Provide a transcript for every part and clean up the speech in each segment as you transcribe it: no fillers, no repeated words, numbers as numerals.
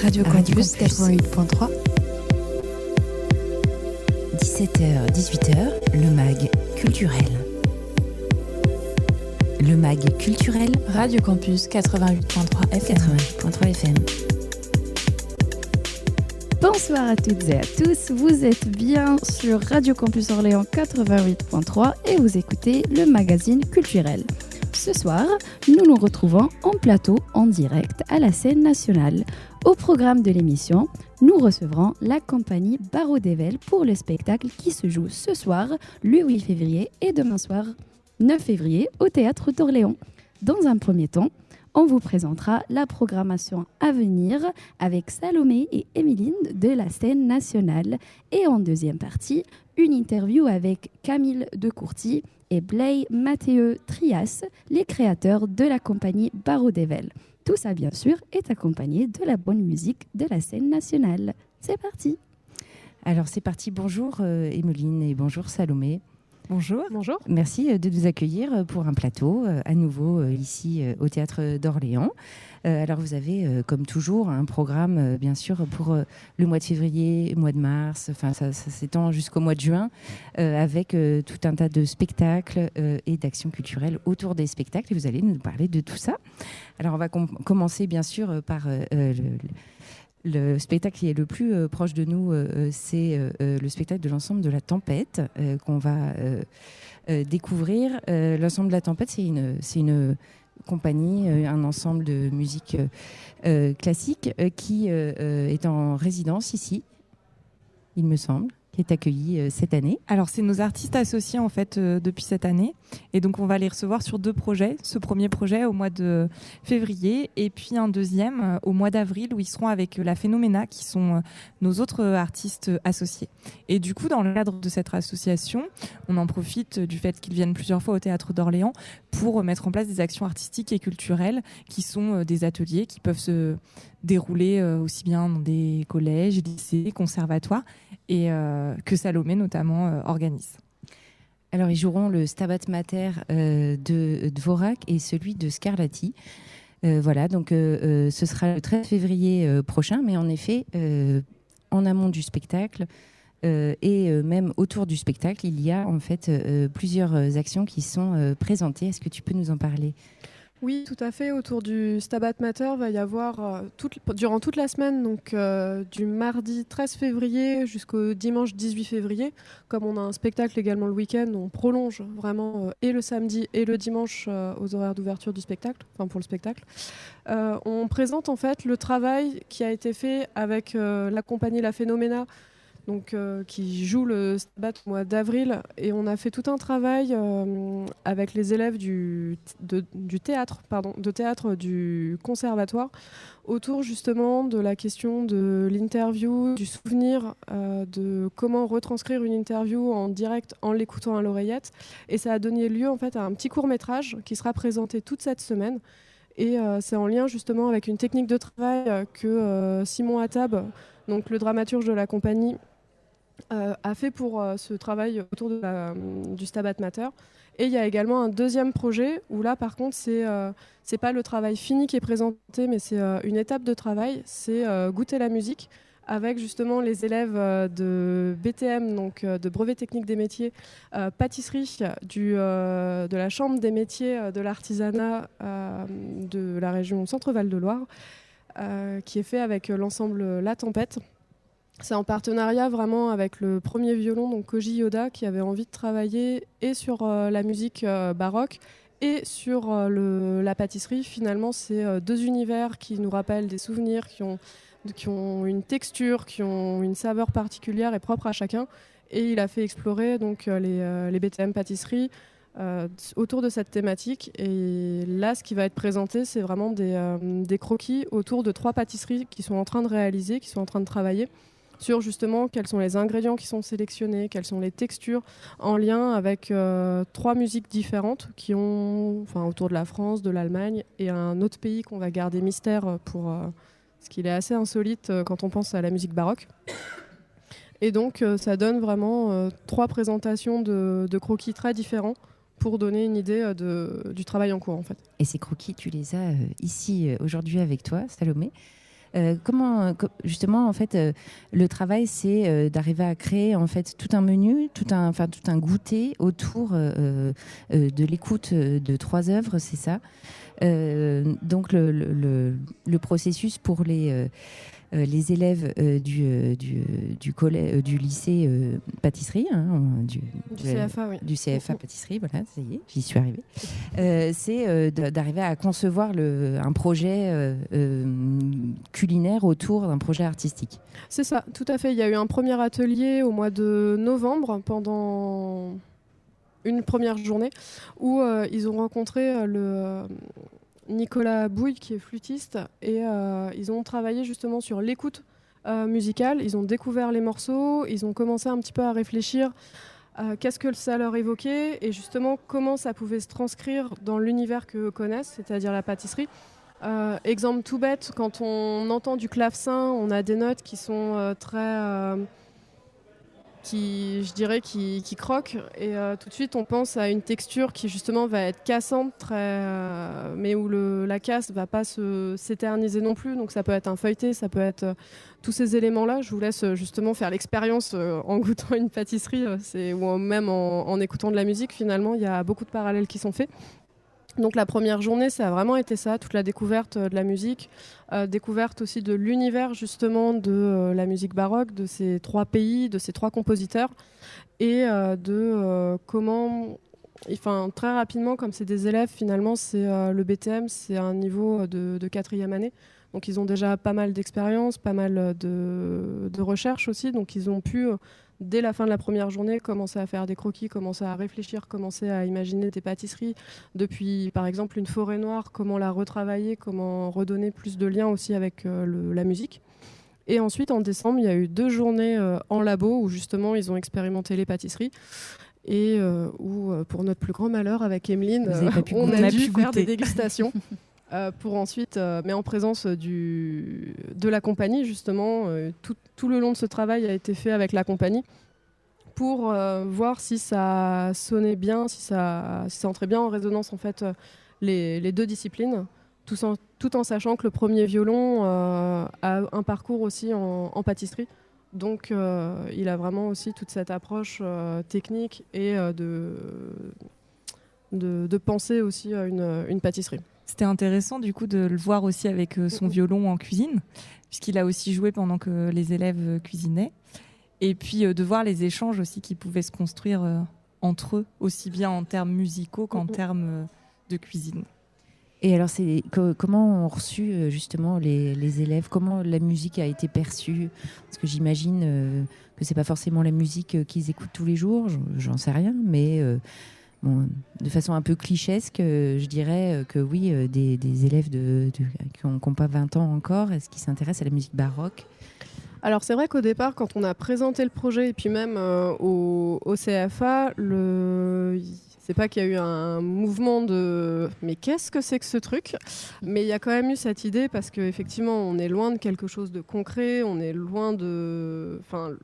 Radio Campus 88.3. 17h, 18h, le MAG culturel. Le MAG culturel. Radio Campus 88.3 FM. 88.3 FM. Bonsoir à toutes et à tous, vous êtes bien sur Radio Campus Orléans 88.3 et vous écoutez le magazine culturel. Ce soir, nous nous retrouvons en plateau en direct à la scène nationale. Au programme de l'émission, nous recevrons la compagnie Barreau d'Evel pour le spectacle qui se joue ce soir, le 8 février et demain soir, 9 février, au Théâtre d'Orléans. Dans un premier temps, on vous présentera la programmation à venir avec Salomé et Émiline de la scène nationale. Et en deuxième partie, une interview avec Camille Decourty et Blay Mathieu Trias, les créateurs de la compagnie Barreau d'Evel. Tout ça, bien sûr, est accompagné de la bonne musique de la scène nationale. C'est parti. Alors, c'est parti. Bonjour Émiline et bonjour Salomé. Bonjour. Bonjour. Merci de nous accueillir pour un plateau à nouveau ici au Théâtre d'Orléans. Alors vous avez comme toujours un programme bien sûr pour le mois de février, mois de mars, enfin ça s'étend jusqu'au mois de juin avec tout un tas de spectacles et d'actions culturelles autour des spectacles et vous allez nous parler de tout ça. Alors on va commencer bien sûr par le spectacle qui est le plus proche de nous, c'est le spectacle de l'ensemble de la Tempête qu'on va découvrir. L'ensemble de la Tempête, c'est une compagnie, un ensemble de musique classique qui est en résidence ici, il me semble, qui est accueilli cette année. Alors, c'est nos artistes associés en fait depuis cette année. Et donc, on va les recevoir sur 2 projets. Ce premier projet au mois de février et puis un deuxième au mois d'avril où ils seront avec la Phénoména qui sont nos autres artistes associés. Et du coup, dans le cadre de cette association, on en profite du fait qu'ils viennent plusieurs fois au Théâtre d'Orléans pour mettre en place des actions artistiques et culturelles qui sont des ateliers qui peuvent se dérouler aussi bien dans des collèges, lycées, conservatoires et que Salomé notamment organise. Alors ils joueront le Stabat Mater de Dvorak et celui de Scarlatti. Voilà, donc ce sera le 13 février prochain, mais en effet, en amont du spectacle et même autour du spectacle, il y a en fait plusieurs actions qui sont présentées. Est-ce que tu peux nous en parler ? Oui, tout à fait. Autour du Stabat Mater, va y avoir durant toute la semaine, donc du mardi 13 février jusqu'au dimanche 18 février. Comme on a un spectacle également le week-end, on prolonge vraiment et le samedi et le dimanche aux horaires d'ouverture du spectacle, enfin pour le spectacle. On présente en fait le travail qui a été fait avec la compagnie La Phénoména, donc, qui joue le Stabat au mois d'avril. Et on a fait tout un travail avec les élèves de théâtre du conservatoire autour justement de la question de l'interview, du souvenir, de comment retranscrire une interview en direct en l'écoutant à l'oreillette. Et ça a donné lieu en fait à un petit court-métrage qui sera présenté toute cette semaine. Et c'est en lien justement avec une technique de travail que Simon Attab, donc le dramaturge de la compagnie, a fait pour ce travail autour du Stabat Mater. Et il y a également un deuxième projet où là par contre c'est pas le travail fini qui est présenté, mais c'est une étape de travail, c'est goûter la musique avec justement les élèves de BTM, donc de brevet technique des métiers, pâtisserie de la chambre des métiers de l'artisanat de la région Centre-Val de Loire, qui est fait avec l'ensemble La Tempête. C'est en partenariat vraiment avec le premier violon, donc Koji Yoda, qui avait envie de travailler et sur la musique baroque et sur la pâtisserie. Finalement, c'est 2 univers qui nous rappellent des souvenirs, qui ont une texture, qui ont une saveur particulière et propre à chacun. Et il a fait explorer donc les BTM pâtisseries autour de cette thématique. Et là, ce qui va être présenté, c'est vraiment des croquis autour de 3 pâtisseries qui sont en train de réaliser, qui sont en train de travailler sur justement quels sont les ingrédients qui sont sélectionnés, quelles sont les textures en lien avec 3 musiques différentes qui ont, autour de la France, de l'Allemagne et un autre pays qu'on va garder mystère pour ce qu'il est assez insolite quand on pense à la musique baroque. Et donc ça donne vraiment 3 présentations de croquis très différents pour donner une idée du travail en cours en fait. Et ces croquis, tu les as ici aujourd'hui avec toi, Salomé. Justement, en fait, le travail, c'est d'arriver à créer en fait tout un menu, tout un goûter autour de l'écoute de 3 œuvres, c'est ça. Donc le processus pour les élèves du lycée pâtisserie, du CFA, oui. Du CFA pâtisserie, voilà, ça y est, j'y suis arrivée. C'est d'arriver à concevoir un projet culinaire autour d'un projet artistique. C'est ça, tout à fait. Il y a eu un premier atelier au mois de novembre pendant une première journée où ils ont rencontré Nicolas Bouille qui est flûtiste et ils ont travaillé justement sur l'écoute musicale. Ils ont découvert les morceaux, ils ont commencé un petit peu à réfléchir qu'est-ce que ça leur évoquait et justement comment ça pouvait se transcrire dans l'univers qu'eux connaissent, c'est-à-dire la pâtisserie. Exemple tout bête, quand on entend du clavecin, on a des notes qui sont très... qui croquent et tout de suite on pense à une texture qui justement va être cassante, mais où la casse va pas s'éterniser non plus, donc ça peut être un feuilleté, ça peut être tous ces éléments-là. Je vous laisse justement faire l'expérience en goûtant une pâtisserie, ou même en écoutant de la musique. Finalement, il y a beaucoup de parallèles qui sont faits. Donc la première journée, ça a vraiment été ça, toute la découverte de la musique, découverte aussi de l'univers justement de la musique baroque, de ces 3 pays, de ces 3 compositeurs, et comment, très rapidement, comme c'est des élèves, finalement, c'est le BTM, c'est un niveau de 4e année, donc ils ont déjà pas mal d'expérience, pas mal de recherche aussi, donc ils ont pu... dès la fin de la première journée, commencer à faire des croquis, commencer à réfléchir, commencer à imaginer des pâtisseries. Depuis, par exemple, une forêt noire, comment la retravailler, comment redonner plus de liens aussi avec la musique. Et ensuite, en décembre, il y a eu 2 journées en labo où justement, ils ont expérimenté les pâtisseries. Et où, pour notre plus grand malheur, avec Emeline, on a dû faire des dégustations. Pour ensuite, mais en présence de la compagnie, justement, tout le long de ce travail a été fait avec la compagnie pour voir si ça sonnait bien, si ça entrait bien en résonance en fait les 2 disciplines, tout en sachant que le premier violon a un parcours aussi en pâtisserie. Donc il a vraiment aussi toute cette approche technique et de penser aussi à une pâtisserie. C'était intéressant du coup de le voir aussi avec son violon en cuisine, puisqu'il a aussi joué pendant que les élèves cuisinaient. Et puis de voir les échanges aussi qui pouvaient se construire entre eux, aussi bien en termes musicaux qu'en termes de cuisine. Et alors, comment ont reçu justement les élèves? Comment la musique a été perçue? Parce que j'imagine que c'est pas forcément la musique qu'ils écoutent tous les jours, j'en sais rien, mais... Bon, de façon un peu clichésque, je dirais que oui, des élèves qui n'ont pas 20 ans encore, est-ce qu'ils s'intéressent à la musique baroque? Alors c'est vrai qu'au départ, quand on a présenté le projet, et puis même au CFA, c'est pas qu'il y a eu un mouvement de « mais qu'est-ce que c'est que ce truc ?» Mais il y a quand même eu cette idée, parce qu'effectivement, on est loin de quelque chose de concret, on est loin de...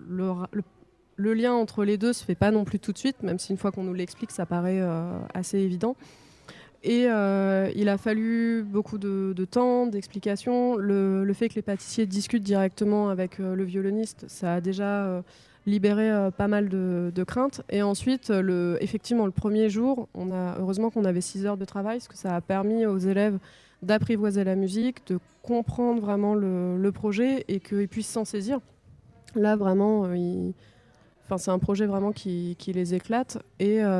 Le lien entre les deux se fait pas non plus tout de suite, même si une fois qu'on nous l'explique, ça paraît assez évident. Et il a fallu beaucoup de temps, d'explications. Le fait que les pâtissiers discutent directement avec le violoniste, ça a déjà libéré pas mal de craintes. Et ensuite, effectivement, le premier jour, heureusement qu'on avait 6 heures de travail, parce que ça a permis aux élèves d'apprivoiser la musique, de comprendre vraiment le projet et qu'ils puissent s'en saisir. Là, vraiment, c'est un projet vraiment qui les éclate et il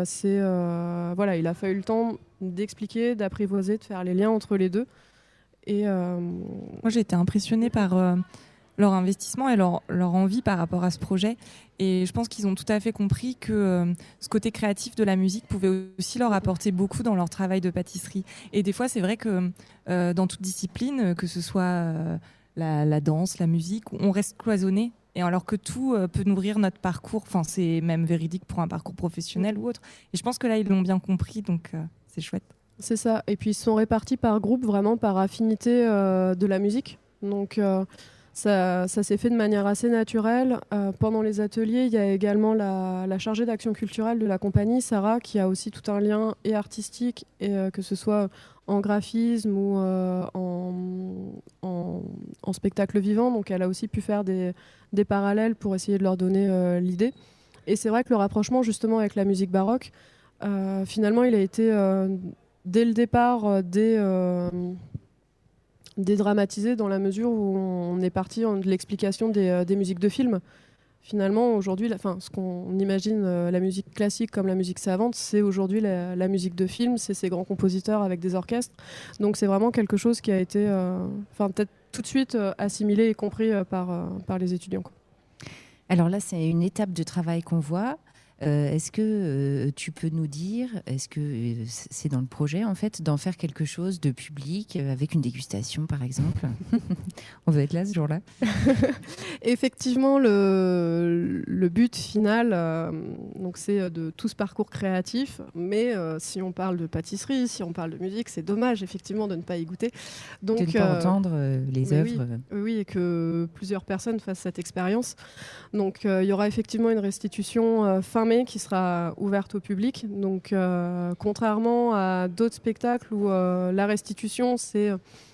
a fallu le temps d'expliquer, d'apprivoiser, de faire les liens entre les deux. Et moi, j'ai été impressionnée par leur investissement et leur envie par rapport à ce projet. Et je pense qu'ils ont tout à fait compris que ce côté créatif de la musique pouvait aussi leur apporter beaucoup dans leur travail de pâtisserie. Et des fois, c'est vrai que dans toute discipline, que ce soit la danse, la musique, on reste cloisonné. Et alors que tout peut nourrir notre parcours, c'est même véridique pour un parcours professionnel ou autre. Et je pense que là, ils l'ont bien compris, donc c'est chouette. C'est ça. Et puis, ils sont répartis par groupe, vraiment par affinité de la musique. Donc, Ça s'est fait de manière assez naturelle. Pendant les ateliers, il y a également la chargée d'action culturelle de la compagnie, Sarah, qui a aussi tout un lien et artistique, et, que ce soit en graphisme ou en spectacle vivant. Donc elle a aussi pu faire des parallèles pour essayer de leur donner l'idée. Et c'est vrai que le rapprochement justement avec la musique baroque, finalement, il a été dès le départ dédramatisé dans la mesure où on est parti de l'explication des musiques de film. Finalement, aujourd'hui, ce qu'on imagine la musique classique comme la musique savante, c'est aujourd'hui la musique de film, c'est ces grands compositeurs avec des orchestres. Donc c'est vraiment quelque chose qui a été peut-être tout de suite assimilé et compris par les étudiants, quoi. Alors là, c'est une étape de travail qu'on voit. Est-ce que tu peux nous dire, est-ce que c'est dans le projet en fait d'en faire quelque chose de public avec une dégustation par exemple? On veut être là ce jour-là. Effectivement, le but final, donc c'est de tout ce parcours créatif, mais si on parle de pâtisserie, si on parle de musique, c'est dommage effectivement de ne pas y goûter. Donc, de ne pas entendre les œuvres. Oui, et que plusieurs personnes fassent cette expérience. Donc il y aura effectivement une restitution fin mai qui sera ouverte au public. Donc contrairement à d'autres spectacles où la restitution c'est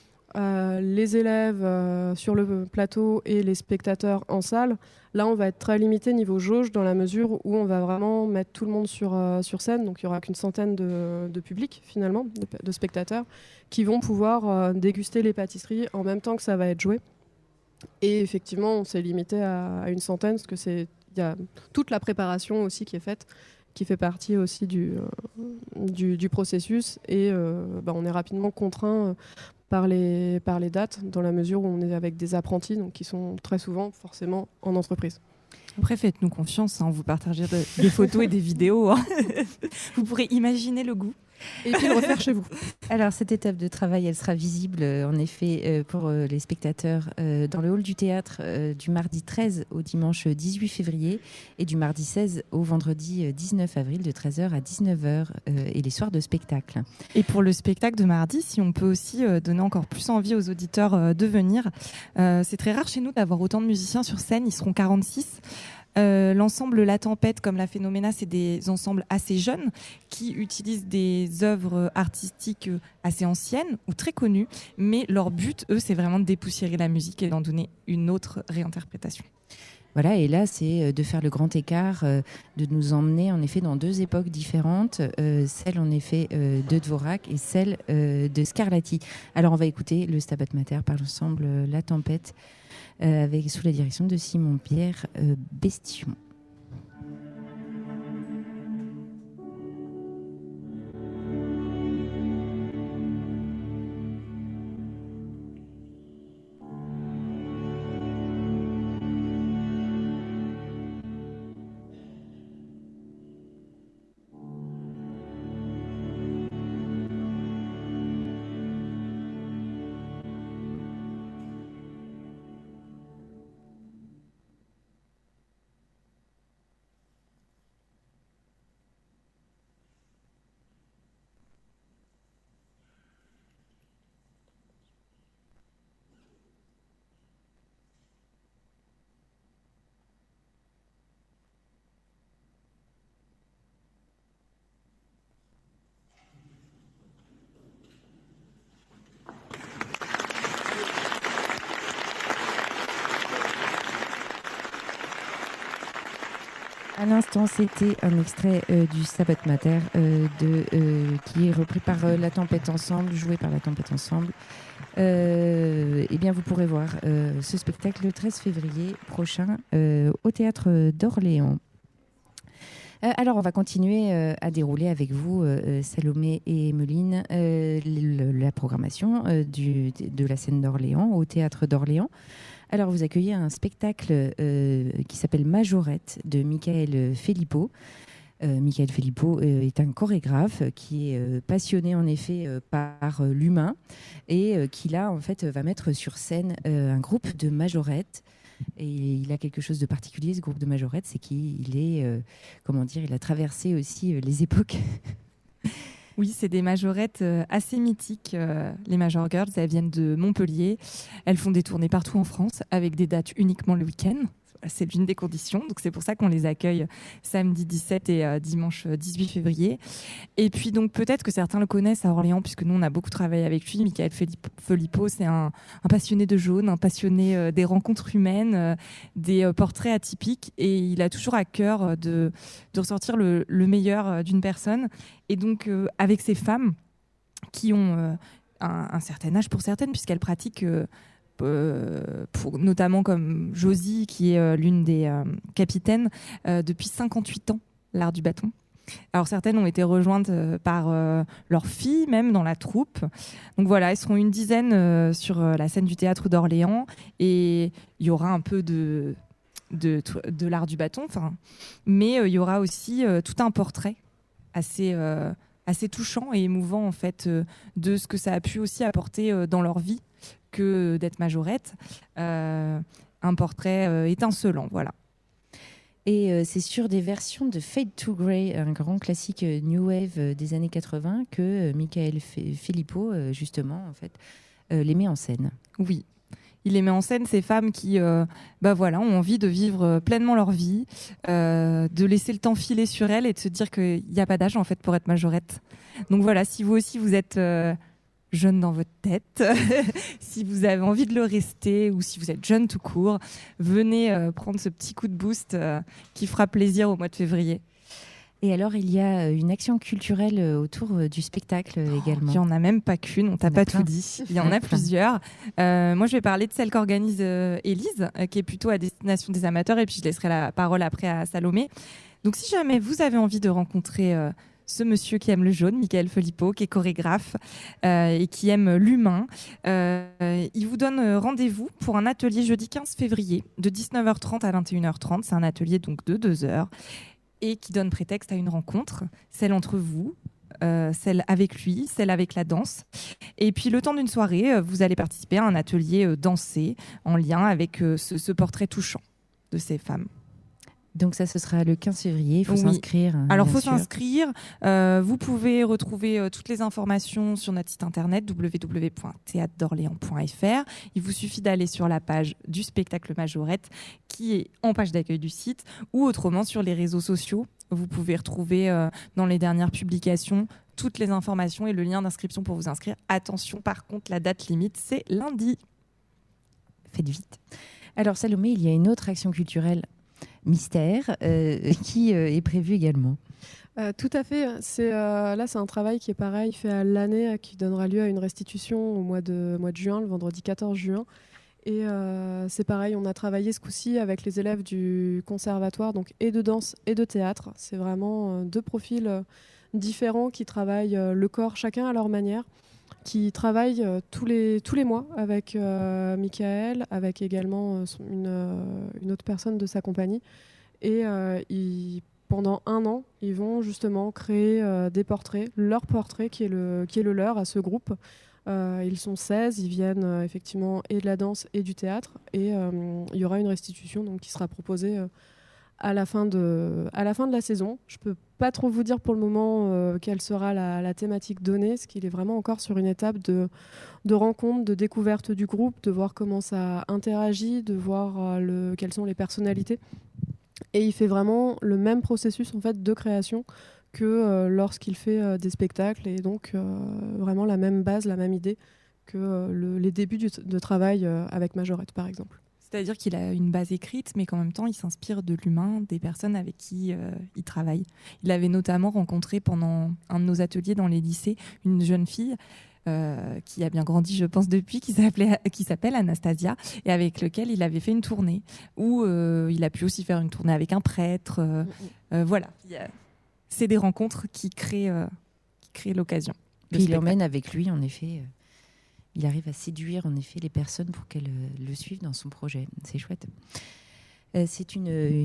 les élèves sur le plateau et les spectateurs en salle, là on va être très limité niveau jauge dans la mesure où on va vraiment mettre tout le monde sur scène. Donc il n'y aura qu'une centaine de publics finalement, de spectateurs qui vont pouvoir déguster les pâtisseries en même temps que ça va être joué. Et effectivement on s'est limité à une centaine parce que il y a toute la préparation aussi qui est faite, qui fait partie aussi du processus. Et on est rapidement contraint par les dates, dans la mesure où on est avec des apprentis, donc qui sont très souvent forcément en entreprise. Après, faites-nous confiance, hein, vous partagez des photos et des vidéos. Hein. Vous pourrez imaginer le goût. Et puis le refaire chez vous. Alors, cette étape de travail, elle sera visible en effet pour les spectateurs dans le hall du théâtre du mardi 13 au dimanche 18 février et du mardi 16 au vendredi 19 avril de 13h à 19h et les soirs de spectacle. Et pour le spectacle de mardi, si on peut aussi donner encore plus envie aux auditeurs de venir, c'est très rare chez nous d'avoir autant de musiciens sur scène, ils seront 46. L'ensemble La Tempête comme la Phénoména, c'est des ensembles assez jeunes qui utilisent des œuvres artistiques assez anciennes ou très connues, mais leur but, eux, c'est vraiment de dépoussiérer la musique et d'en donner une autre réinterprétation. Voilà, et là, c'est de faire le grand écart, de nous emmener en effet dans deux époques différentes, celle en effet de Dvorak et celle de Scarlatti. Alors, on va écouter le Stabat Mater par l'ensemble La Tempête, sous la direction de Simon-Pierre Bestion. À l'instant, c'était un extrait du Stabat Mater qui est repris par La Tempête Ensemble, joué par La Tempête Ensemble. Eh bien, vous pourrez voir ce spectacle le 13 février prochain au Théâtre d'Orléans. Alors, on va continuer à dérouler avec vous, Salomé et Emeline, la programmation de la scène d'Orléans, au Théâtre d'Orléans. Alors, vous accueillez un spectacle qui s'appelle Majorette de Michael Filippo. Michael Filippo est un chorégraphe qui est passionné en effet par l'humain et qui là en fait va mettre sur scène un groupe de majorettes. Et il a quelque chose de particulier, ce groupe de majorettes, c'est qu'il est, il a traversé aussi les époques. Oui, c'est des majorettes assez mythiques. Les Major Girls, elles viennent de Montpellier. Elles font des tournées partout en France avec des dates uniquement le week-end. C'est l'une des conditions, donc c'est pour ça qu'on les accueille samedi 17 et dimanche 18 février. Et puis donc peut-être que certains le connaissent à Orléans, puisque nous on a beaucoup travaillé avec lui. Michael Philippot, c'est un passionné de jaune, un passionné des rencontres humaines, des portraits atypiques, et il a toujours à cœur de ressortir le meilleur d'une personne. Et donc avec ces femmes qui ont un certain âge pour certaines, puisqu'elles pratiquent... notamment comme Josie, qui est l'une des capitaines, depuis 58 ans, l'art du bâton. Alors certaines ont été rejointes par leurs filles, même dans la troupe. Donc voilà, elles seront une dizaine sur la scène du théâtre d'Orléans, et il y aura un peu de l'art du bâton, mais il y aura aussi tout un portrait assez touchant et émouvant en fait, de ce que ça a pu aussi apporter dans leur vie que d'être majorette. Un portrait étincelant, voilà. Et c'est sur des versions de Fade to Grey, un grand classique New Wave des années 80, que Michael Philippot, justement, en fait, les met en scène. Oui. Il les met en scène, ces femmes qui ont envie de vivre pleinement leur vie, de laisser le temps filer sur elles et de se dire qu'il n'y a pas d'âge en fait pour être majorette. Donc voilà, si vous aussi vous êtes jeune dans votre tête, si vous avez envie de le rester, ou si vous êtes jeune tout court, venez prendre ce petit coup de boost qui fera plaisir au mois de février. Et alors, il y a une action culturelle autour du spectacle également. Il n'y en a même pas qu'une, on t'a pas tout dit. Il y en a plusieurs. Moi, je vais parler de celle qu'organise Élise, qui est plutôt à destination des amateurs, et puis je laisserai la parole après à Salomé. Donc, si jamais vous avez envie de rencontrer ce monsieur qui aime le jaune, Michael Philippot, qui est chorégraphe et qui aime l'humain, il vous donne rendez-vous pour un atelier jeudi 15 février de 19h30 à 21h30. C'est un atelier donc de 2 heures, et qui donne prétexte à une rencontre, celle entre vous, celle avec lui, celle avec la danse. Et puis le temps d'une soirée, vous allez participer à un atelier dansé en lien avec ce portrait touchant de ces femmes. Donc ça, ce sera le 15 février, il faut s'inscrire. Alors, il faut s'inscrire. Vous pouvez retrouver toutes les informations sur notre site internet www.theatredorleans.fr. Il vous suffit d'aller sur la page du spectacle Majorette, qui est en page d'accueil du site, ou autrement sur les réseaux sociaux. Vous pouvez retrouver dans les dernières publications toutes les informations et le lien d'inscription pour vous inscrire. Attention, par contre, la date limite, c'est lundi. Faites vite. Alors Salomé, il y a une autre action culturelle mystère qui est prévu également. Tout à fait. C'est un travail qui est pareil, fait à l'année, qui donnera lieu à une restitution au mois de juin, le vendredi 14 juin. Et c'est pareil, on a travaillé ce coup-ci avec les élèves du conservatoire, donc et de danse et de théâtre. C'est vraiment 2 profils différents qui travaillent le corps chacun à leur manière, qui travaillent tous les mois avec Michael, avec également une autre personne de sa compagnie. Et pendant 1 an, ils vont justement créer des portraits, leur portrait qui est le leur à ce groupe. Ils sont 16, ils viennent effectivement et de la danse et du théâtre. Et il y aura une restitution donc, qui sera proposée à la fin de la saison. Je ne peux pas trop vous dire pour le moment quelle sera la thématique donnée, parce qu'il est vraiment encore sur une étape de rencontre, de découverte du groupe, de voir comment ça interagit, de voir quelles sont les personnalités. Et il fait vraiment le même processus en fait, de création que lorsqu'il fait des spectacles, et donc vraiment la même base, la même idée que les débuts de travail avec Majorette par exemple. C'est-à-dire qu'il a une base écrite, mais qu'en même temps, il s'inspire de l'humain, des personnes avec qui il travaille. Il avait notamment rencontré pendant un de nos ateliers dans les lycées une jeune fille qui a bien grandi, je pense, depuis, qui s'appelle Anastasia, et avec lequel il avait fait une tournée, où il a pu aussi faire une tournée avec un prêtre. Voilà, c'est des rencontres qui créent l'occasion. Puis il l'emmène avec lui, en effet. Il arrive à séduire en effet les personnes pour qu'elles le suivent dans son projet. C'est chouette. C'est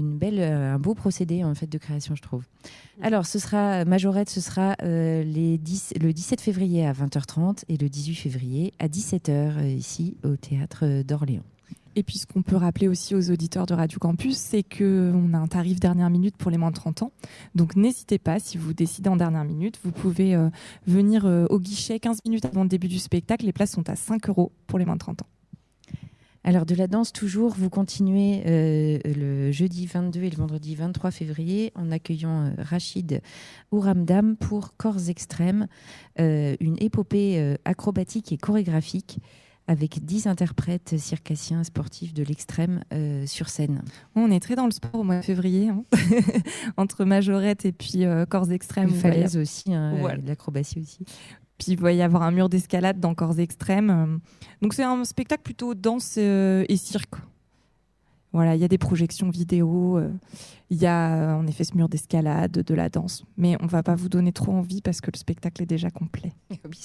un beau procédé en fait de création, je trouve. Alors, Majorette, ce sera le 17 février à 20h30 et le 18 février à 17h ici au théâtre d'Orléans. Et puis, ce qu'on peut rappeler aussi aux auditeurs de Radio Campus, c'est qu'on a un tarif dernière minute pour les moins de 30 ans. Donc, n'hésitez pas, si vous décidez en dernière minute, vous pouvez venir au guichet 15 minutes avant le début du spectacle. Les places sont à 5 € pour les moins de 30 ans. Alors, de la danse toujours, vous continuez le jeudi 22 et le vendredi 23 février en accueillant Rachid Ouramdam pour Corps Extrêmes, une épopée acrobatique et chorégraphique avec 10 interprètes circassiens sportifs de l'extrême sur scène. On est très dans le sport au mois de février, hein. Entre majorette et puis Corps Extrêmes. Une falaise aussi, hein, voilà. L'acrobatie aussi. Puis il va y avoir un mur d'escalade dans Corps Extrêmes. Donc c'est un spectacle plutôt danse et cirque. Voilà, il y a des projections vidéo, il y a en effet ce mur d'escalade, de la danse. Mais on ne va pas vous donner trop envie parce que le spectacle est déjà complet.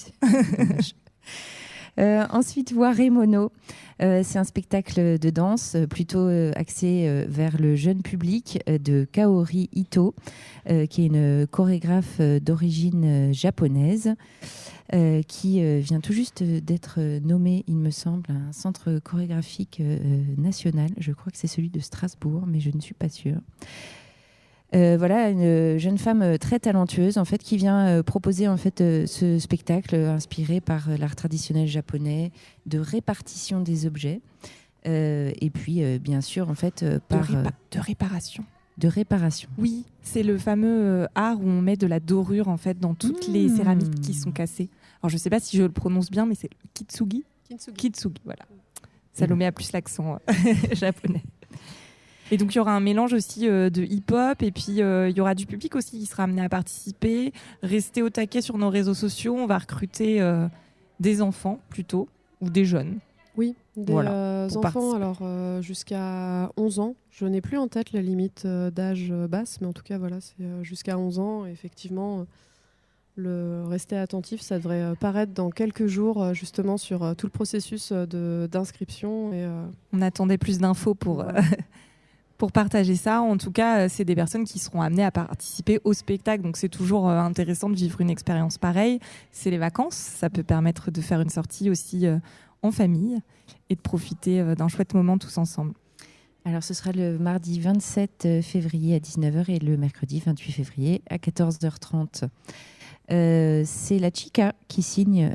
Ensuite, Ware Mono, c'est un spectacle de danse plutôt axé vers le jeune public de Kaori Ito, qui est une chorégraphe d'origine japonaise, qui vient tout juste d'être nommée, il me semble, à un centre chorégraphique national. Je crois que c'est celui de Strasbourg, mais je ne suis pas sûre. Voilà, une jeune femme très talentueuse en fait, qui vient proposer en fait, ce spectacle inspiré par l'art traditionnel japonais de répartition des objets et puis bien sûr en fait de réparation. De réparation. Oui, c'est le fameux art où on met de la dorure en fait dans toutes les céramiques qui sont cassées. Alors je ne sais pas si je le prononce bien, mais c'est kitsugi. Kitsugi, voilà. Salomé a plus l'accent japonais. Et donc, il y aura un mélange aussi de hip-hop et puis il y aura du public aussi qui sera amené à participer. Restez au taquet sur nos réseaux sociaux. On va recruter des enfants plutôt ou des jeunes. Oui, des enfants alors jusqu'à 11 ans. Je n'ai plus en tête la limite d'âge basse, mais en tout cas, voilà, c'est jusqu'à 11 ans. Et effectivement, le rester attentif, ça devrait paraître dans quelques jours, justement, sur tout le processus d'inscription. Et, on attendait plus d'infos pour... Pour partager ça, en tout cas, c'est des personnes qui seront amenées à participer au spectacle. Donc, c'est toujours intéressant de vivre une expérience pareille. C'est les vacances. Ça peut permettre de faire une sortie aussi en famille et de profiter d'un chouette moment tous ensemble. Alors, ce sera le mardi 27 février à 19h et le mercredi 28 février à 14h30. C'est la Chica qui signe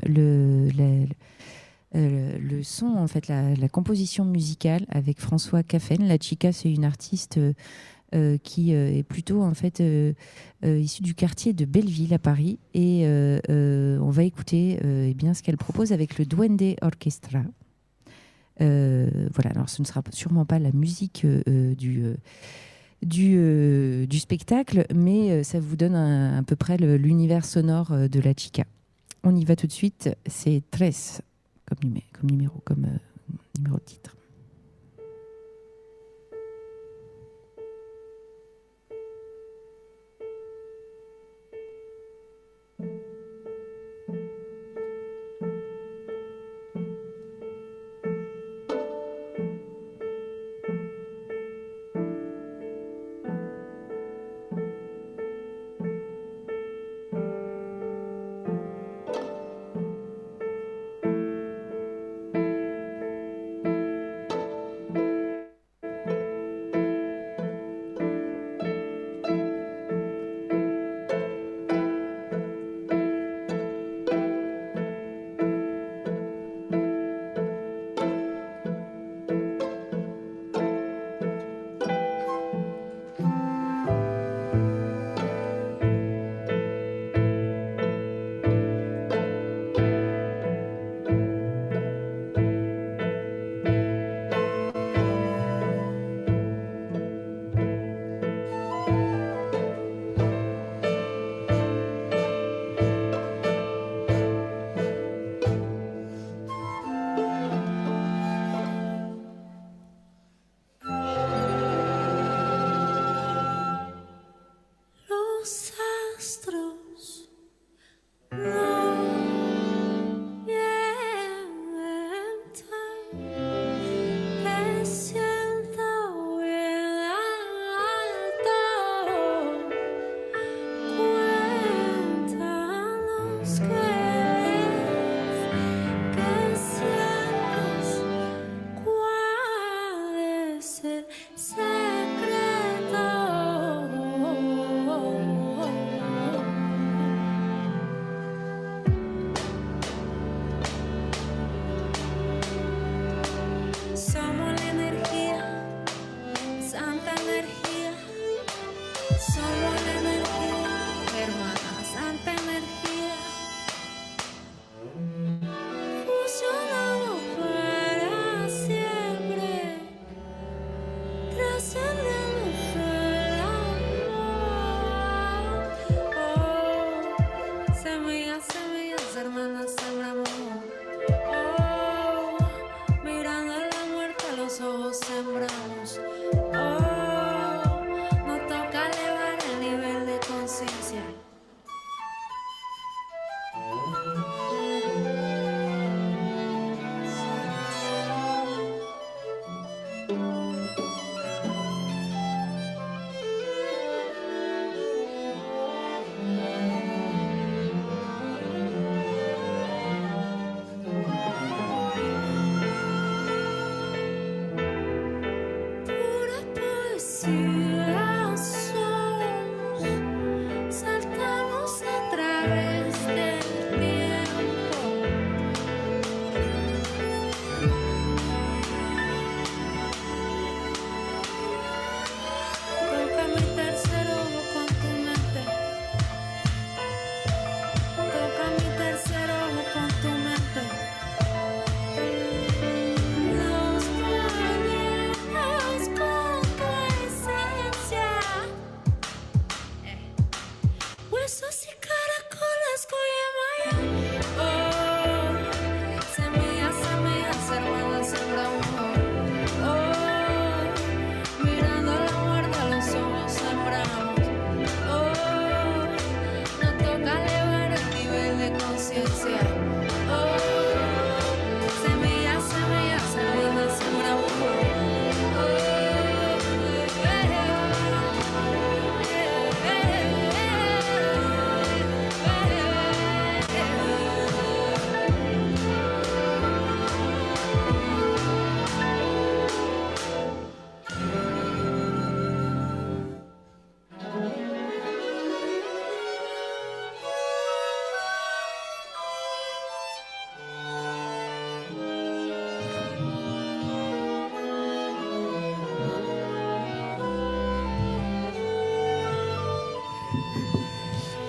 le son, en fait, la composition musicale avec François Caffen. La Chica, c'est une artiste qui est plutôt en fait issue du quartier de Belleville à Paris. Et on va écouter eh bien, ce qu'elle propose avec le Duende Orchestra. Voilà, alors ce ne sera sûrement pas la musique du spectacle, mais ça vous donne à peu près l'univers sonore de la Chica. On y va tout de suite, c'est Tres. Comme numéro de titre.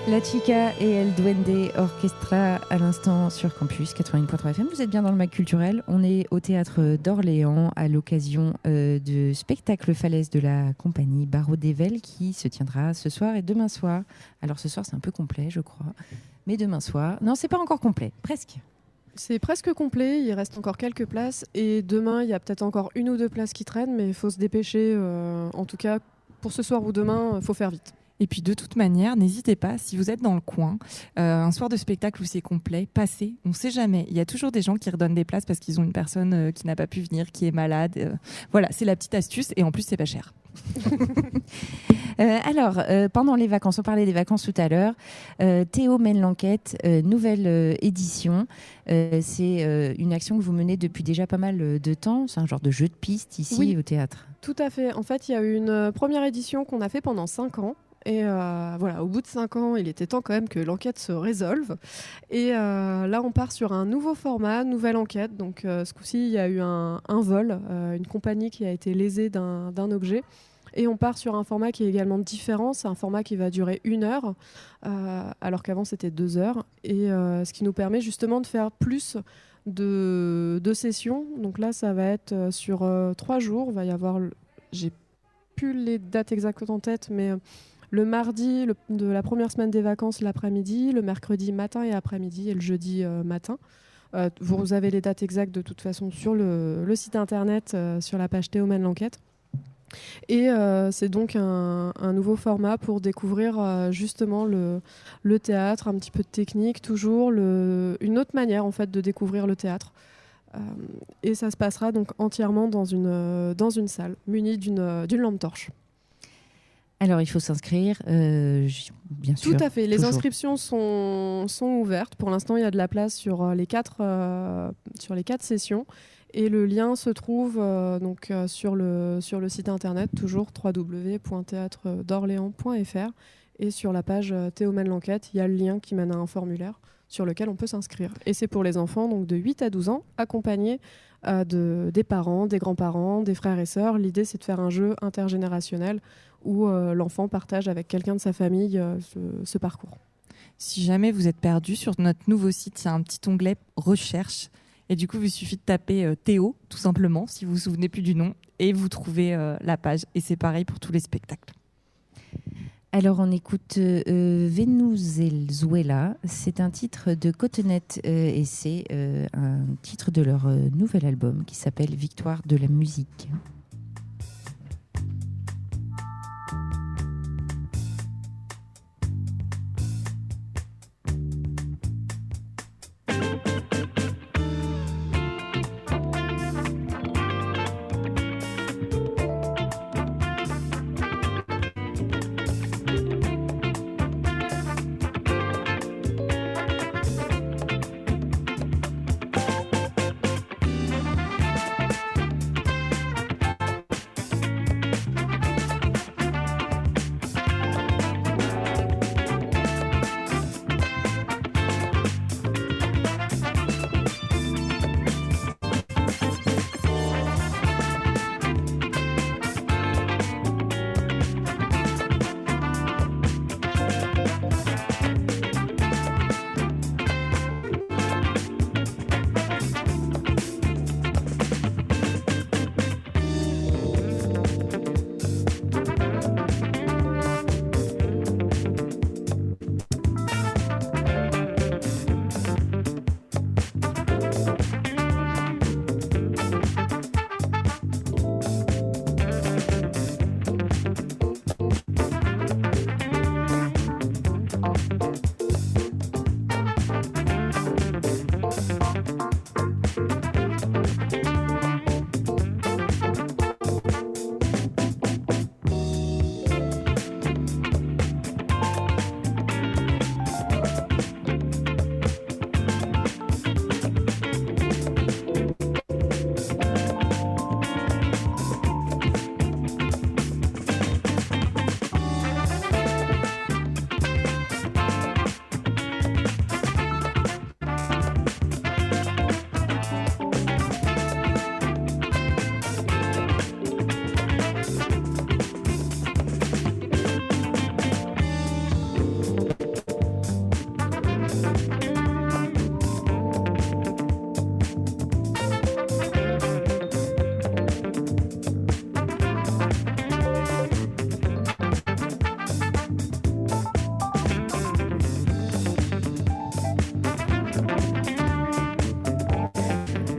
La Chica et El Duende Orchestra à l'instant sur Campus 88.3 FM. Vous êtes bien dans le MAG culturel. On est au théâtre d'Orléans à l'occasion du spectacle Falaise de la compagnie Barreau d'Ével qui se tiendra ce soir et demain soir. Alors ce soir c'est un peu complet je crois, mais demain soir, non c'est pas encore complet, presque. C'est presque complet, il reste encore quelques places et demain il y a peut-être encore 1 ou 2 places qui traînent, mais il faut se dépêcher. En tout cas pour ce soir ou demain, il faut faire vite. Et puis de toute manière, n'hésitez pas, si vous êtes dans le coin, un soir de spectacle où c'est complet, passez, on ne sait jamais. Il y a toujours des gens qui redonnent des places parce qu'ils ont une personne qui n'a pas pu venir, qui est malade. Voilà, c'est la petite astuce et en plus c'est pas cher. Alors, pendant les vacances, on parlait des vacances tout à l'heure, Théo mène l'enquête, nouvelle édition. C'est une action que vous menez depuis déjà pas mal de temps. C'est un genre de jeu de piste ici au théâtre. Tout à fait. En fait, il y a eu une première édition qu'on a fait pendant 5 ans. Et voilà, au bout de 5 ans, il était temps quand même que l'enquête se résolve. Et là, on part sur un nouveau format, nouvelle enquête. Donc ce coup-ci, il y a eu un vol, une compagnie qui a été lésée d'un objet. Et on part sur un format qui est également différent. C'est un format qui va durer 1 heure, alors qu'avant c'était 2 heures. Et ce qui nous permet justement de faire plus de sessions. Donc là, ça va être sur 3 jours. Il va y avoir, j'ai plus les dates exactes en tête, mais le mardi de la première semaine des vacances l'après-midi, le mercredi matin et après-midi et le jeudi matin. Vous avez les dates exactes de toute façon sur le site internet, sur la page Théo mène l'enquête. Et c'est donc un nouveau format pour découvrir justement le théâtre, un petit peu de technique, toujours une autre manière en fait de découvrir le théâtre. Et ça se passera donc entièrement dans une salle, munie d'une lampe torche. Alors, il faut s'inscrire, bien sûr. Tout à fait. Les toujours. inscriptions sont ouvertes. Pour l'instant, il y a de la place sur les 4 sessions. Et le lien se trouve sur le site internet, toujours www.theatredorleans.fr. Et sur la page Théo mène l'enquête, il y a le lien qui mène à un formulaire sur lequel on peut s'inscrire. Et c'est pour les enfants donc de 8 à 12 ans, accompagnés des parents, des grands-parents, des frères et sœurs. L'idée, c'est de faire un jeu intergénérationnel où l'enfant partage avec quelqu'un de sa famille ce parcours. Si jamais vous êtes perdu, sur notre nouveau site, il y a un petit onglet « Recherche ». Et du coup, il suffit de taper Théo, tout simplement, si vous vous souvenez plus du nom, et vous trouvez la page. Et c'est pareil pour tous les spectacles. Alors, on écoute Venezuela. C'est un titre de Cotonette et c'est un titre de leur nouvel album qui s'appelle Victoire de la musique.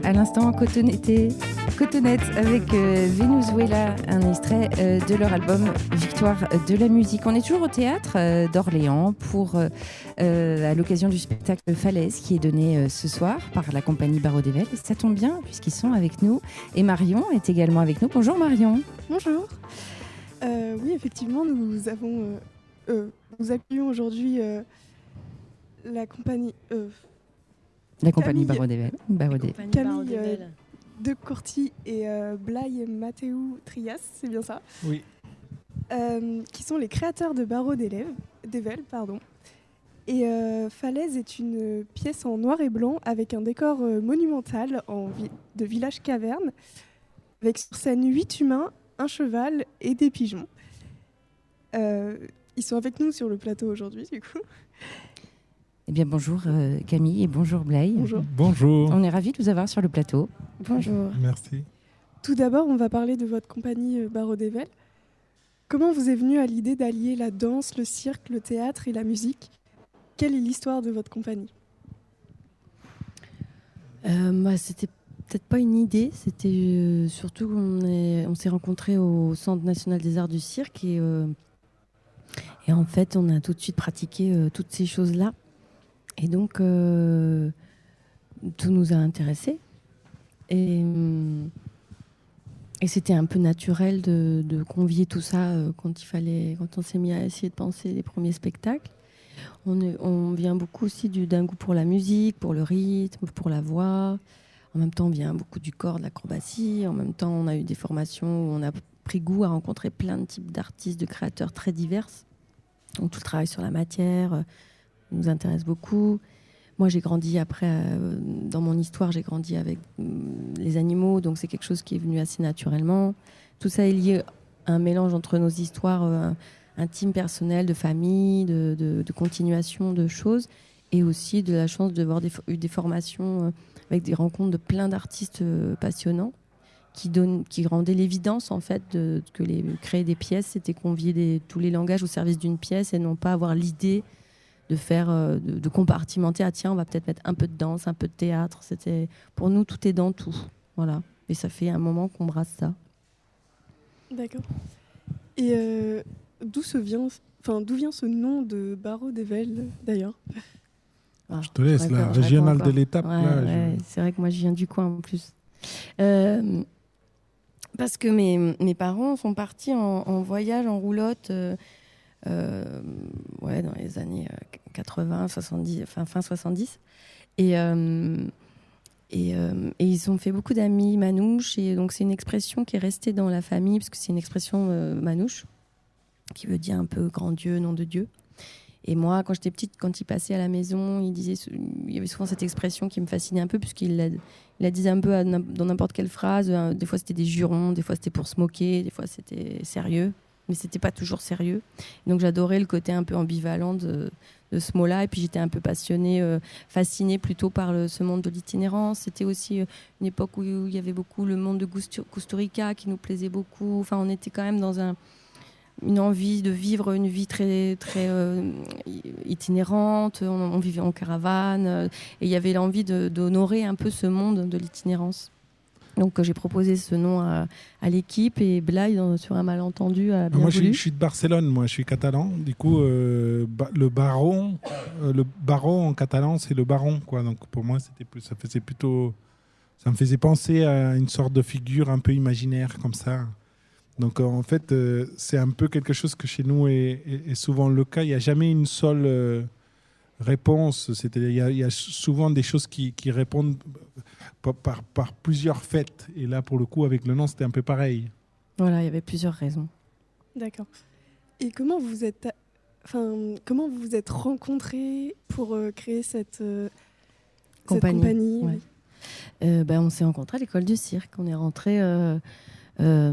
à l'instant Cotonnette avec Venezuela, un extrait de leur album Victoire de la musique. On est toujours au théâtre d'Orléans pour à l'occasion du spectacle Falaise qui est donné ce soir par la compagnie Barreau des Vels. Ça tombe bien puisqu'ils sont avec nous et Marion est également avec nous. Bonjour Marion. Bonjour. Oui, effectivement, nous accueillons aujourd'hui la compagnie Barreau des Vels. Camille de Courty et Blaye Mathéou Trias, c'est bien ça? Oui. Qui sont les créateurs de Barreau des Vels. Et Falaise est une pièce en noir et blanc avec un décor monumental de village caverne, avec sur scène 8 humains, un cheval et des pigeons. Ils sont avec nous sur le plateau aujourd'hui, du coup. Eh bien, bonjour Camille et bonjour Blaye. Bonjour. Bonjour. On est ravis de vous avoir sur le plateau. Bonjour. Merci. Tout d'abord, on va parler de votre compagnie Barreau des Vels. Comment vous est venue à l'idée d'allier la danse, le cirque, le théâtre et la musique? Quelle est l'histoire de votre compagnie? C'était peut-être pas une idée, c'était surtout qu'on s'est rencontrés au Centre national des arts du cirque et en fait on a tout de suite pratiqué toutes ces choses-là et donc tout nous a intéressés et c'était un peu naturel de convier tout ça quand on s'est mis à essayer de penser les premiers spectacles. On vient beaucoup aussi d'un goût pour la musique, pour le rythme, pour la voix. En même temps, on vient beaucoup du corps, de l'acrobatie. En même temps, on a eu des formations où on a pris goût à rencontrer plein de types d'artistes, de créateurs très divers. Donc, tout le travail sur la matière nous intéresse beaucoup. Moi, j'ai grandi après, dans mon histoire, j'ai grandi avec les animaux. Donc, c'est quelque chose qui est venu assez naturellement. Tout ça est lié à un mélange entre nos histoires intimes, personnelles, de famille, de continuation de choses. Et aussi de la chance d'avoir eu des formations avec des rencontres de plein d'artistes passionnants qui rendaient l'évidence en fait créer des pièces, c'était convier tous les langages au service d'une pièce et non pas avoir l'idée de faire de compartimenter. Ah tiens, on va peut-être mettre un peu de danse, un peu de théâtre. Pour nous, tout est dans tout. Voilà. Et ça fait un moment qu'on brasse ça. D'accord. Et d'où vient ce nom de Barreau des Vels d'ailleurs? Je te laisse, la régionale de l'étape. C'est vrai que moi, je viens du coin en plus. Parce que mes parents sont partis en voyage, en roulotte, dans les années 80, 70, fin 70. Et ils ont fait beaucoup d'amis manouches. Et donc, c'est une expression qui est restée dans la famille, parce que c'est une expression manouche, qui veut dire un peu grand Dieu, nom de Dieu. Et moi, quand j'étais petite, quand il passait à la maison, il y avait souvent cette expression qui me fascinait un peu, puisqu'il la disait un peu dans n'importe quelle phrase. Des fois, c'était des jurons, des fois, c'était pour se moquer, des fois, c'était sérieux. Mais c'était pas toujours sérieux. Et donc, j'adorais le côté un peu ambivalent de ce mot-là. Et puis, j'étais un peu fascinée plutôt par ce monde de l'itinérance. C'était aussi une époque où il y avait beaucoup le monde de Kusturica qui nous plaisait beaucoup. Enfin, on était quand même dans une envie de vivre une vie très, très itinérante. On vivait en caravane. Et il y avait l'envie d'honorer un peu ce monde de l'itinérance. Donc j'ai proposé ce nom à l'équipe et Blaye, sur un malentendu, a bien voulu. Je suis de Barcelone, moi je suis catalan. Du coup, le baron en catalan, c'est le baron, quoi. Donc pour moi, ça me faisait penser à une sorte de figure un peu imaginaire comme ça. Donc en fait, c'est un peu quelque chose que chez nous est souvent le cas. Il n'y a jamais une seule réponse. Il y a souvent des choses qui répondent par plusieurs faits. Et là, pour le coup, avec le nom, c'était un peu pareil. Voilà, il y avait plusieurs raisons. D'accord. Et comment vous vous êtes rencontrés pour créer cette compagnie ouais. On s'est rencontrés à l'école du cirque. On est rentrés à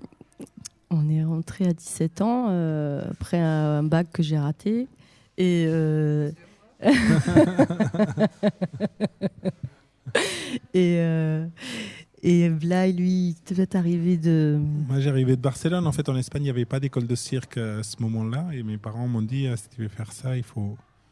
17 ans, après un bac que j'ai raté. Et et Blaye, lui, il devait arriver de... Moi, j'arrivais de Barcelone. En fait, en Espagne, il n'y avait pas d'école de cirque à ce moment-là. Et mes parents m'ont dit, si tu veux faire ça, il faut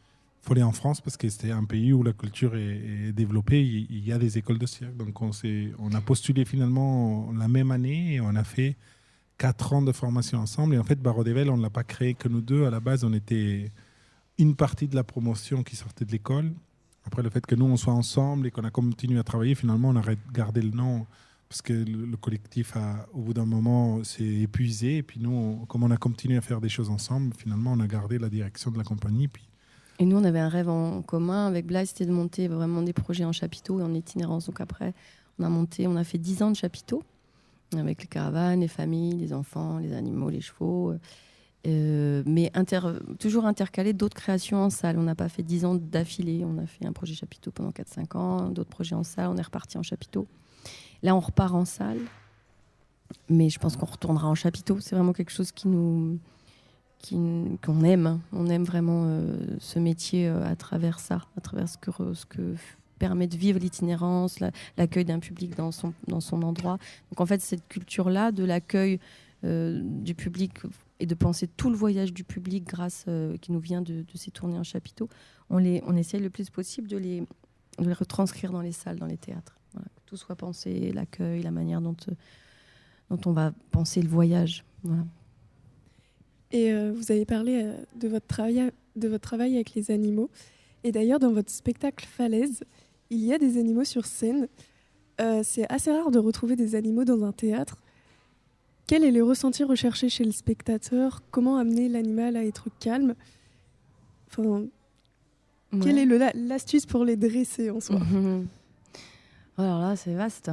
faut aller en France parce que c'est un pays où la culture est développée. Il y a des écoles de cirque. Donc on a postulé finalement la même année et on a fait 4 ans de formation ensemble. Et en fait, Barreau des Velles, on ne l'a pas créé que nous deux. À la base, on était une partie de la promotion qui sortait de l'école. Après, le fait que nous, on soit ensemble et qu'on a continué à travailler, finalement, on a gardé le nom parce que le collectif, au bout d'un moment, s'est épuisé. Et puis nous, comme on a continué à faire des choses ensemble, finalement, on a gardé la direction de la compagnie. Puis... Et nous, on avait un rêve en commun avec Blaise, c'était de monter vraiment des projets en chapiteaux et en itinérance. Donc après, on a fait 10 ans de chapiteaux avec les caravanes, les familles, les enfants, les animaux, les chevaux. Mais toujours intercalé d'autres créations en salle. On n'a pas fait 10 ans d'affilée. On a fait un projet chapiteau pendant 4-5 ans, d'autres projets en salle. On est reparti en chapiteau. Là, on repart en salle. Mais je pense qu'on retournera en chapiteau. C'est vraiment quelque chose qu'on aime. On aime vraiment ce métier à travers ça, à travers ce que permet de vivre l'itinérance, l'accueil d'un public dans son endroit. Donc en fait, cette culture-là de l'accueil du public et de penser tout le voyage du public qui nous vient de ces tournées en chapiteau, on essaye le plus possible de les retranscrire dans les salles, dans les théâtres. Voilà, que tout soit pensé, l'accueil, la manière dont on va penser le voyage. Voilà. Et vous avez parlé de votre travail avec les animaux. Et d'ailleurs, dans votre spectacle Falaise, il y a des animaux sur scène. C'est assez rare de retrouver des animaux dans un théâtre. Quel est le ressenti recherché chez le spectateur? Comment amener l'animal à être calme? Enfin, quelle est l'astuce pour les dresser en soi? Alors là, c'est vaste.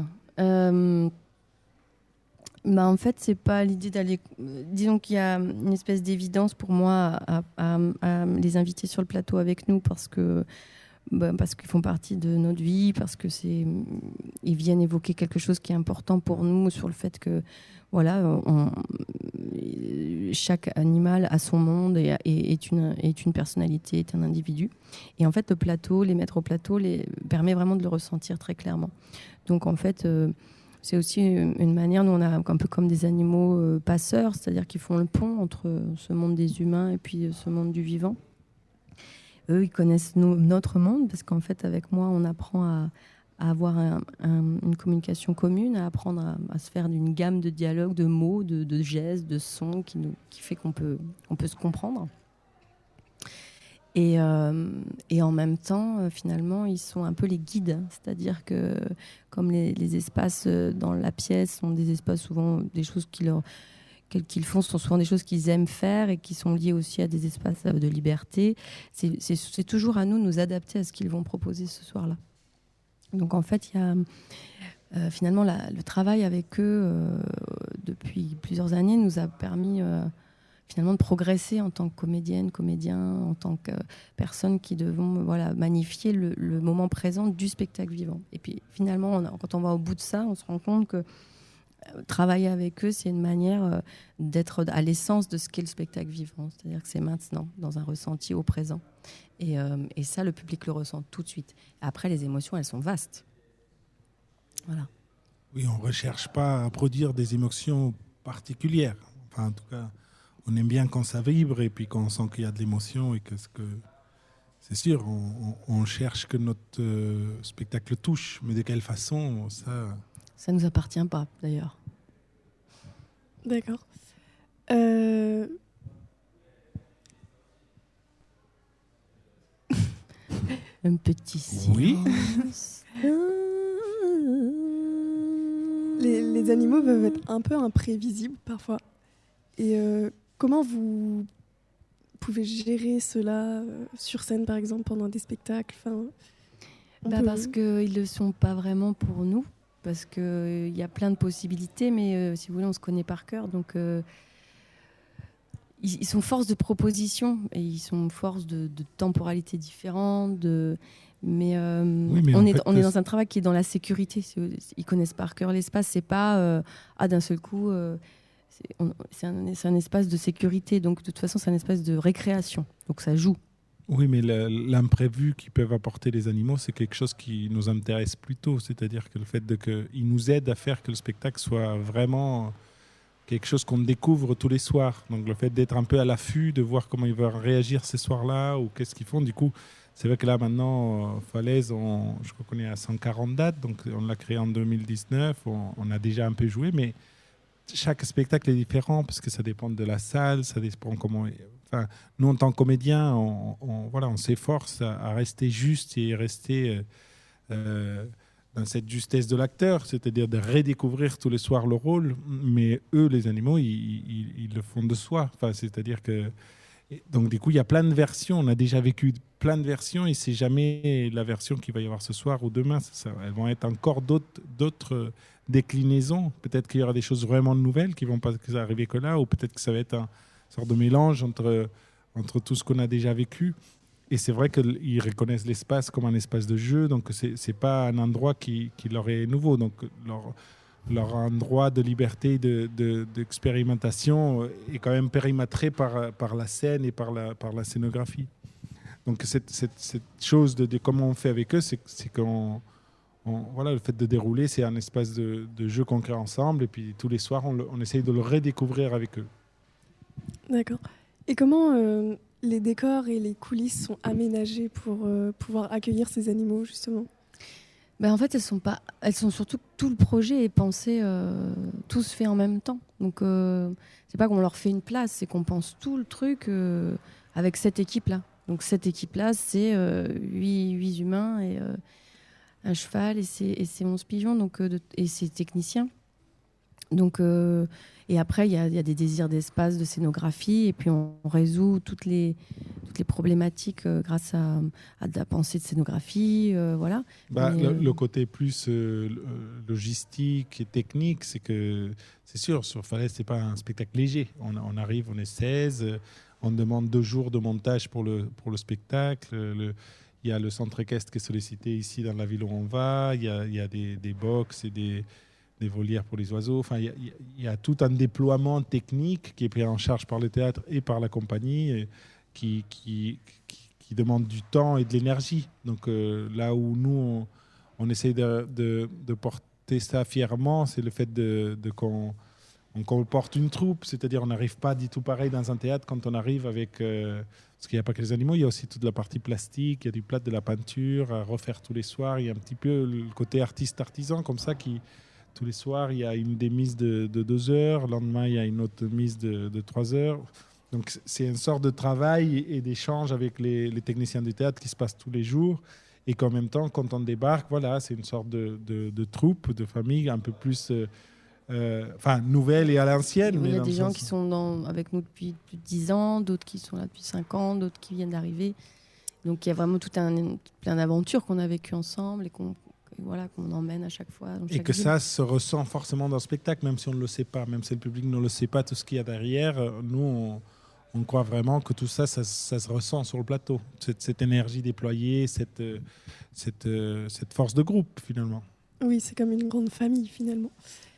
En fait, c'est pas l'idée d'aller... Disons qu'il y a une espèce d'évidence pour moi à les inviter sur le plateau avec nous parce qu'ils font partie de notre vie, parce que ils viennent évoquer quelque chose qui est important pour nous sur le fait que chaque animal a son monde et est une personnalité, est un individu. Et en fait, le plateau, les mettre au plateau, permet vraiment de le ressentir très clairement. Donc en fait... c'est aussi une manière, nous on a un peu comme des animaux passeurs, c'est-à-dire qu'ils font le pont entre ce monde des humains et puis ce monde du vivant. Eux, ils connaissent notre monde, parce qu'en fait, avec moi, on apprend à avoir une communication commune, à apprendre à se faire d'une gamme de dialogues, de mots, de gestes, de sons qui fait qu'on peut se comprendre. Et en même temps, finalement, ils sont un peu les guides. C'est-à-dire que comme les espaces dans la pièce sont des espaces, souvent des choses qu'ils font sont souvent des choses qu'ils aiment faire et qui sont liées aussi à des espaces de liberté. C'est toujours à nous de nous adapter à ce qu'ils vont proposer ce soir-là. Donc en fait, il y a finalement le travail avec eux depuis plusieurs années nous a permis... finalement de progresser en tant que comédienne, comédien, en tant que personne qui devons magnifier le moment présent du spectacle vivant. Et puis finalement, quand on va au bout de ça, on se rend compte que travailler avec eux, c'est une manière d'être à l'essence de ce qu'est le spectacle vivant. C'est-à-dire que c'est maintenant, dans un ressenti au présent. Et ça, le public le ressent tout de suite. Après, les émotions, elles sont vastes. Voilà. Oui, on ne recherche pas à produire des émotions particulières. Enfin, en tout cas... on aime bien quand ça vibre et puis quand on sent qu'il y a de l'émotion et que c'est sûr, on cherche que notre spectacle touche, mais de quelle façon, ça nous appartient pas d'ailleurs. D'accord. Un petit silence. Oui. Les animaux peuvent être un peu imprévisibles parfois. Et comment vous pouvez gérer cela sur scène, par exemple, pendant des spectacles? Parce qu'ils ne le sont pas vraiment pour nous, parce qu'il y a plein de possibilités, mais si vous voulez, on se connaît par cœur. Donc, ils sont force de proposition, et ils sont force de temporalité différente, mais on est dans un travail qui est dans la sécurité. Ils connaissent par cœur l'espace, c'est pas d'un seul coup... c'est un espace de sécurité, donc de toute façon c'est un espace de récréation, donc ça joue. Oui, mais l'imprévu qu'ils peuvent apporter les animaux, c'est quelque chose qui nous intéresse plutôt, c'est-à-dire que le fait qu'ils nous aident à faire que le spectacle soit vraiment quelque chose qu'on découvre tous les soirs. Donc le fait d'être un peu à l'affût, de voir comment ils vont réagir ces soirs-là ou qu'est-ce qu'ils font. Du coup, c'est vrai que là maintenant, Falaise, je crois qu'on est à 140 dates, donc on l'a créé en 2019, on a déjà un peu joué, mais chaque spectacle est différent parce que ça dépend de la salle, ça dépend comment... Enfin, nous, en tant que comédiens, on s'efforce à rester juste et rester dans cette justesse de l'acteur, c'est-à-dire de redécouvrir tous les soirs le rôle, mais eux, les animaux, ils le font de soi. Enfin, c'est-à-dire que... Donc, du coup, il y a plein de versions. On a déjà vécu plein de versions et c'est jamais la version qu'il va y avoir ce soir ou demain. Elles vont être encore d'autres déclinaisons. Peut-être qu'il y aura des choses vraiment nouvelles qui vont pas arriver que là, ou peut-être que ça va être une sorte de mélange entre tout ce qu'on a déjà vécu. Et c'est vrai qu'ils reconnaissent l'espace comme un espace de jeu, donc c'est pas un endroit qui leur est nouveau. Donc leur endroit de liberté, d'expérimentation est quand même périmétré par la scène et par la scénographie. Donc cette chose de comment on fait avec eux, c'est qu'on... Voilà, le fait de dérouler, c'est un espace de jeu qu'on crée ensemble, et puis tous les soirs, on essaye de le redécouvrir avec eux. D'accord. Et comment les décors et les coulisses sont aménagés pour pouvoir accueillir ces animaux, justement? En fait, elles sont surtout, tout le projet est pensé, tout se fait en même temps. Donc, c'est pas qu'on leur fait une place, c'est qu'on pense tout le truc avec cette équipe-là. Donc, cette équipe-là, c'est 8 humains et un cheval et ses 11 pigeons et ses techniciens. Donc, et après, il y a des désirs d'espace, de scénographie, et puis on résout toutes les problématiques grâce à de la pensée de scénographie. Voilà. Le côté plus logistique et technique, c'est que c'est sûr, sur Falaise, c'est pas un spectacle léger. On arrive, on est 16, on demande 2 jours de montage pour le spectacle. Il y a le centre équestre qui est sollicité ici dans la ville où on va. Il y a des box et des volières pour les oiseaux. Enfin, il y a tout un déploiement technique qui est pris en charge par le théâtre et par la compagnie qui demande du temps et de l'énergie. Donc là où nous, on essaye de porter ça fièrement, c'est le fait qu'on porte une troupe. C'est-à-dire on n'arrive pas du tout pareil dans un théâtre quand on arrive avec... parce qu'il n'y a pas que les animaux, il y a aussi toute la partie plastique, il y a du plâtre, de la peinture à refaire tous les soirs. Il y a un petit peu le côté artiste-artisan comme ça qui... Tous les soirs, il y a une des mises de 2 heures. Le lendemain, il y a une autre mise de 3 heures. Donc, c'est une sorte de travail et d'échange avec les techniciens du théâtre qui se passe tous les jours. Et qu'en même temps, quand on débarque, voilà, c'est une sorte de troupe, de famille un peu plus nouvelle et à l'ancienne. Il y a des gens qui sont avec nous depuis plus de 10 ans, d'autres qui sont là depuis 5 ans, d'autres qui viennent d'arriver. Donc, il y a vraiment plein d'aventures qu'on a vécues ensemble et qu'on emmène à chaque fois. Et que ça se ressent forcément dans le spectacle, même si on ne le sait pas, même si le public ne le sait pas, tout ce qu'il y a derrière. Nous, on croit vraiment que tout ça se ressent sur le plateau. Cette énergie déployée, cette force de groupe, finalement. Oui, c'est comme une grande famille, finalement.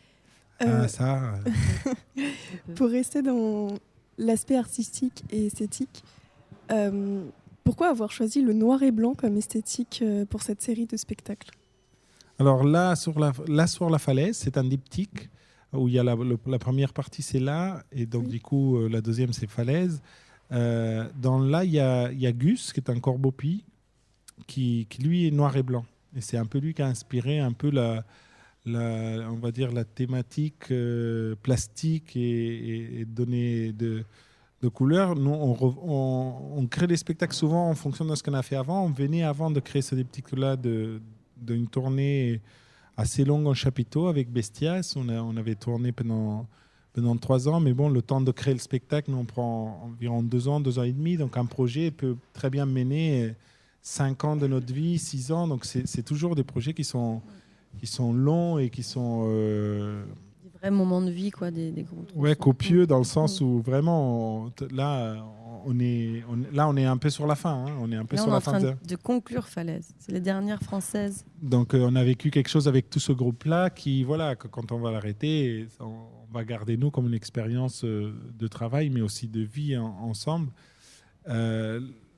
Pour rester dans l'aspect artistique et esthétique, pourquoi avoir choisi le noir et blanc comme esthétique pour cette série de spectacles? Alors là, sur la falaise, c'est un diptyque où il y a la première partie, c'est là, et donc du coup, la deuxième, c'est falaise. Dans là, il y a Gus, qui est un corbeau-pie, qui lui est noir et blanc. Et c'est un peu lui qui a inspiré un peu on va dire la thématique plastique et donné de couleurs. Nous, on crée les spectacles souvent en fonction de ce qu'on a fait avant. On venait avant de créer ce diptyque-là d'une tournée assez longue en chapiteau avec Bestias. On avait tourné pendant 3 ans, mais bon, le temps de créer le spectacle, nous, on prend environ 2 ans, 2 ans et demi. Donc un projet peut très bien mener 5 ans de notre vie, 6 ans. Donc c'est toujours des projets qui sont longs et qui sont... des vrais moments de vie, quoi, des gros trucs. Ouais, copieux dans le sens où vraiment, on est un peu sur la fin. On est un peu là, sur la fin en train de conclure Falaise. C'est les dernières françaises. Donc, on a vécu quelque chose avec tout ce groupe-là qui, voilà, que quand on va l'arrêter, on va garder nous comme une expérience de travail, mais aussi de vie ensemble.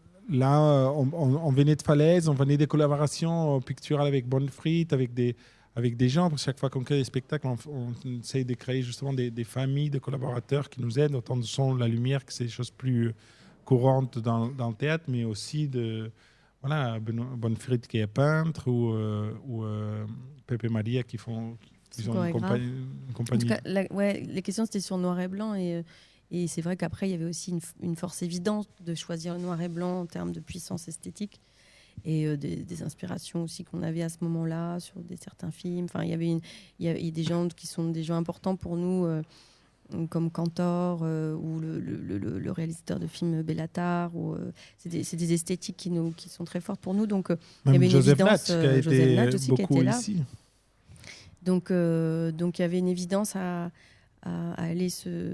Là, on venait de Falaise, on venait des collaborations picturales avec Bonne Frite, avec avec des gens. Chaque fois qu'on crée des spectacles, on essaye de créer justement des familles de collaborateurs qui nous aident, autant de son, la lumière, que c'est des choses plus courantes dans le théâtre, mais aussi de Bonfried qui est peintre ou Pepe Maria qui ont une compagnie. En tout cas, les questions c'était sur noir et blanc et c'est vrai qu'après il y avait aussi une force évidente de choisir le noir et blanc en termes de puissance esthétique. Et des inspirations aussi qu'on avait à ce moment-là sur certains films. Enfin, il y a des gens qui sont des gens importants pour nous, comme Cantor ou le réalisateur de films Bellatar. C'est des esthétiques qui sont très fortes pour nous. Donc, il y avait une Joseph évidence. Joseph Natt aussi qui était là. Ici. Donc, il y avait une évidence à aller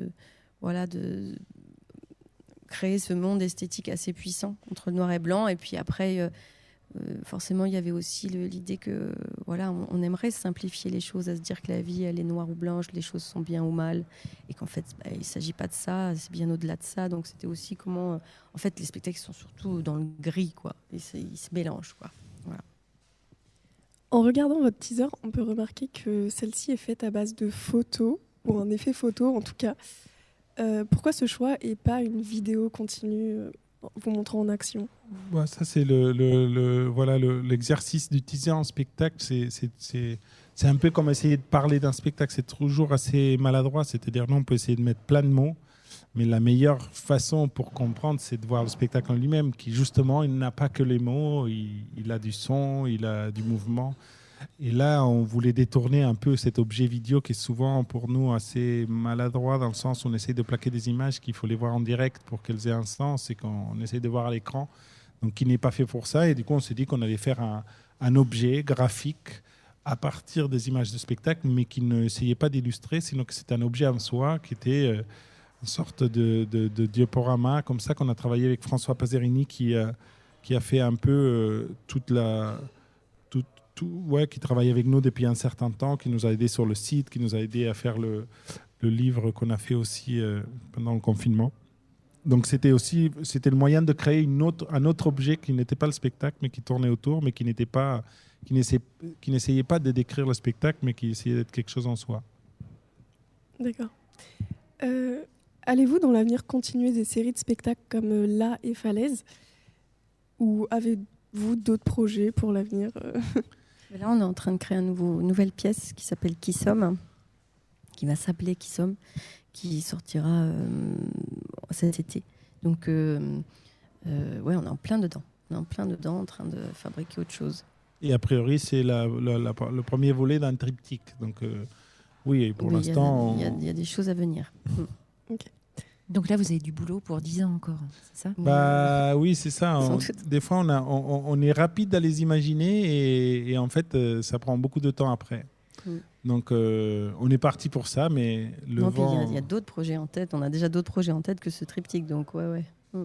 de créer ce monde esthétique assez puissant entre le noir et blanc. Et puis après, forcément, il y avait aussi l'idée que on aimerait simplifier les choses, à se dire que la vie, elle est noire ou blanche, les choses sont bien ou mal, et qu'en fait, il ne s'agit pas de ça, c'est bien au-delà de ça. Donc c'était aussi comment... en fait, les spectacles sont surtout dans le gris, quoi. Ils se mélangent, quoi. Voilà. En regardant votre teaser, on peut remarquer que celle-ci est faite à base de photos, ou un effet photo en tout cas. Pourquoi ce choix et pas une vidéo continue vous montrant en action? Ça, c'est l'exercice du teaser en spectacle. C'est un peu comme essayer de parler d'un spectacle. C'est toujours assez maladroit. C'est-à-dire, nous, on peut essayer de mettre plein de mots, mais la meilleure façon pour comprendre, c'est de voir le spectacle en lui-même, qui, justement, il n'a pas que les mots. Il a du son, il a du mouvement. Et là, on voulait détourner un peu cet objet vidéo qui est souvent pour nous assez maladroit, dans le sens où on essaie de plaquer des images qu'il faut les voir en direct pour qu'elles aient un sens et qu'on essaie de voir à l'écran, donc qui n'est pas fait pour ça. Et du coup, on s'est dit qu'on allait faire un objet graphique à partir des images de spectacle, mais qui ne essayait pas d'illustrer, sinon que c'était un objet en soi qui était une sorte de diaporama, comme ça qu'on a travaillé avec François Pazerini qui a fait un peu qui travaille avec nous depuis un certain temps, qui nous a aidé sur le site, qui nous a aidé à faire le livre qu'on a fait aussi pendant le confinement. Donc c'était le moyen de créer un autre objet qui n'était pas le spectacle, mais qui tournait autour, mais qui n'essayait pas de décrire le spectacle, mais qui essayait d'être quelque chose en soi. D'accord. Allez-vous dans l'avenir continuer des séries de spectacles comme La et Falaise, ou avez-vous d'autres projets pour l'avenir? Là, on est en train de créer une nouvelle pièce qui s'appelle Qui sommes, qui va s'appeler Qui sommes, qui sortira cet été. Donc, on est en plein dedans. On est en plein dedans, en train de fabriquer autre chose. Et a priori, c'est le premier volet d'un triptyque. Donc, oui, pour l'instant... Il y a des choses à venir. Ok. Donc là, vous avez du boulot pour 10 ans encore, c'est ça? Oui, c'est ça. Des fois, on est rapide à les imaginer et en fait, ça prend beaucoup de temps après. Donc, on est parti pour ça, mais il y a d'autres projets en tête. On a déjà d'autres projets en tête que ce triptyque. Donc, ouais.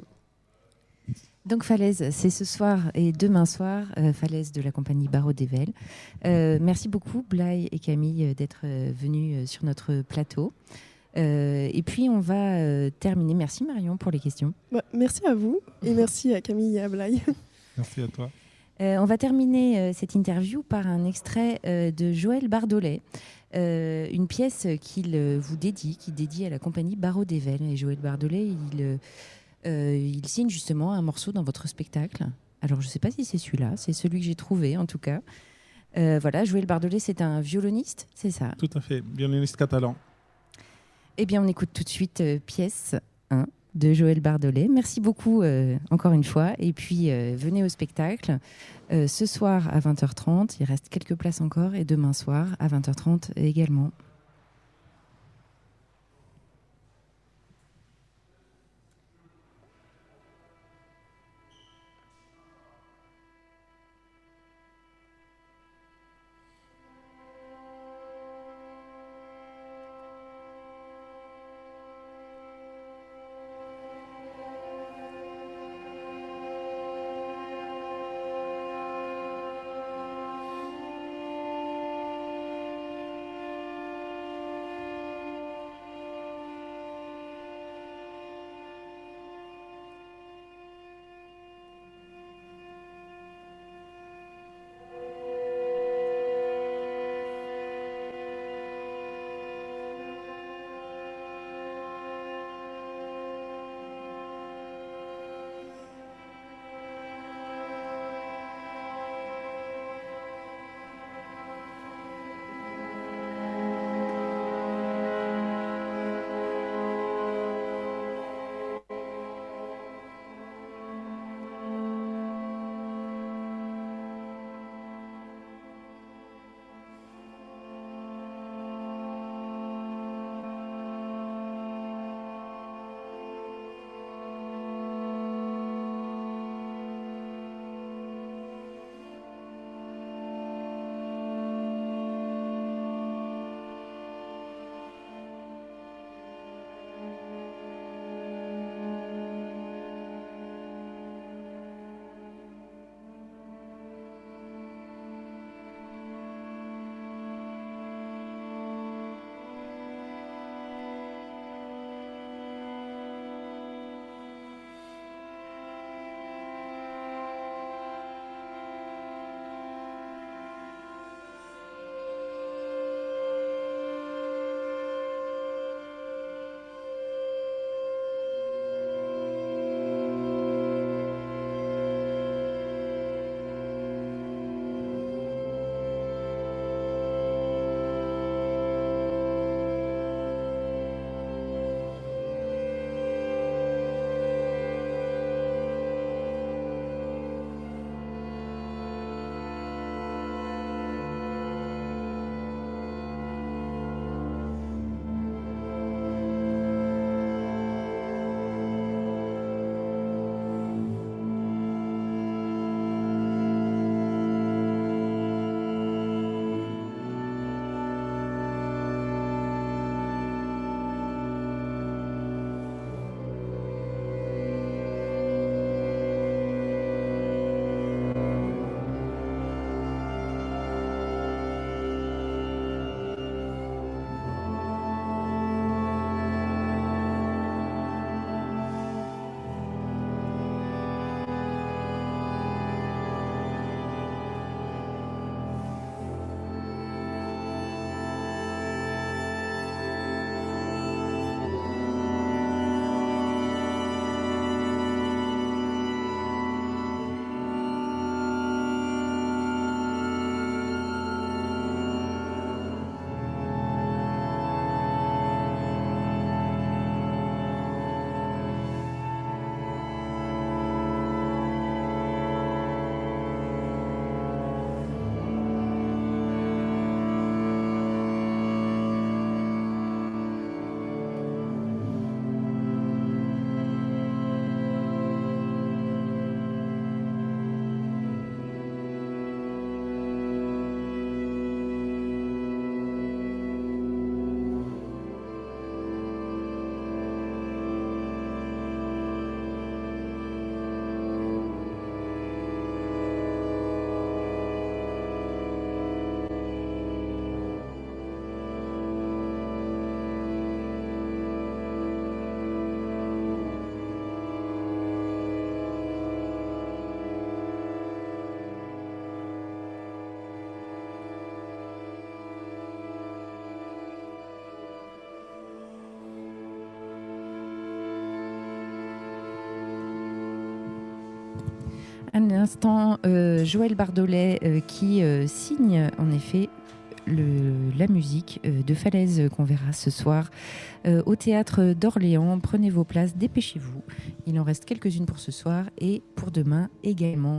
Donc Falaise, c'est ce soir et demain soir, Falaise de la compagnie Barreau d'Evel. Merci beaucoup, Blaye et Camille, d'être venus sur notre plateau. Et puis on va terminer. Merci Marion pour les questions. Merci à vous et merci à Camille et à Blaye. Merci à toi. On va terminer cette interview par un extrait de Joël Bardolet, une pièce qu'il vous dédie, qu'il dédie à la compagnie Barreau d'Evel. Et Joël Bardolet, il signe justement un morceau dans votre spectacle. Alors je ne sais pas si c'est celui-là, c'est celui que j'ai trouvé en tout cas. Joël Bardolet, c'est un violoniste, c'est ça? Tout à fait, violoniste catalan. Eh bien, on écoute tout de suite pièce 1 de Joël Bardolet. Merci beaucoup encore une fois. Et puis, venez au spectacle ce soir à 20h30. Il reste quelques places encore. Et demain soir à 20h30 également. un instant Joël Bardolet qui signe en effet la musique de Falaise qu'on verra ce soir au théâtre d'Orléans. Prenez vos places, dépêchez-vous. Il en reste quelques-unes pour ce soir et pour demain également.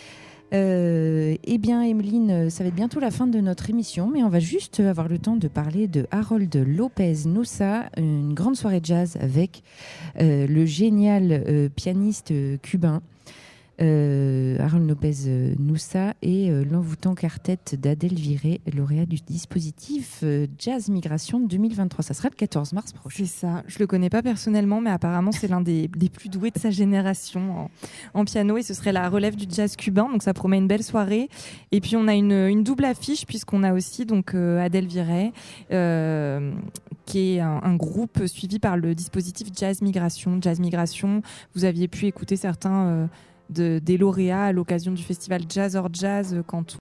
Eh bien, Emeline, ça va être bientôt la fin de notre émission, mais on va juste avoir le temps de parler de Harold Lopez Nussa, une grande soirée jazz avec le génial pianiste cubain Harold Lopez Nussa et l'envoûtant quartet d'Adèle Viré, lauréat du dispositif Jazz Migration 2023. Ça sera le 14 mars prochain. C'est ça. Je le connais pas personnellement, mais apparemment c'est l'un des plus doués de sa génération en piano, et ce serait la relève du jazz cubain. Donc ça promet une belle soirée. Et puis on a une double affiche, puisqu'on a aussi donc Adèle Viré, qui est un groupe suivi par le dispositif Jazz Migration. Jazz Migration, vous aviez pu écouter certains des lauréats à l'occasion du festival Jazz or Jazz quand